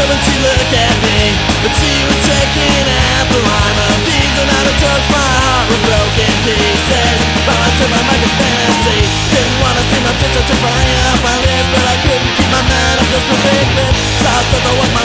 when she looked at me, but she was shaking at the rhyme of these, and out of touch my heart was broken pieces. But I took my mind to fantasy, didn't wanna see my sister to fire off my list, but I couldn't keep my mind off this perfect lip. Sauce of the one